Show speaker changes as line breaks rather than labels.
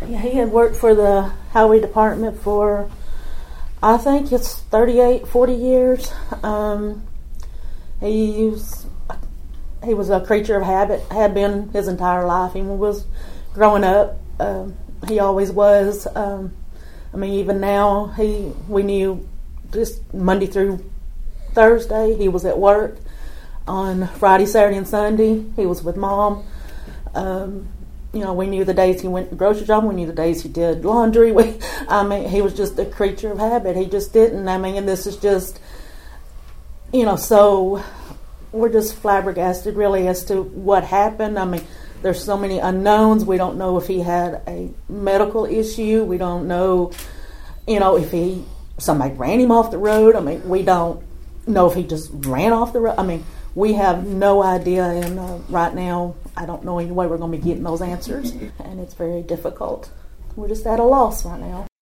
Yeah, he had worked for the highway department for, I think it's 38, 40 years. He was a creature of habit, had been his entire life. He was growing up. He always was. Even now, we knew just Monday through Thursday he was at work. On Friday, Saturday, and Sunday, he was with Mom. We knew the days he went to the grocery shop. We knew the days he did laundry. He was just a creature of habit. He just didn't. And this is just, so we're just flabbergasted, really, as to what happened. There's so many unknowns. We don't know if he had a medical issue. We don't know, if somebody ran him off the road. We don't know if he just ran off the road. We have no idea, and right now, I don't know any way we're going to be getting those answers, and it's very difficult. We're just at a loss right now.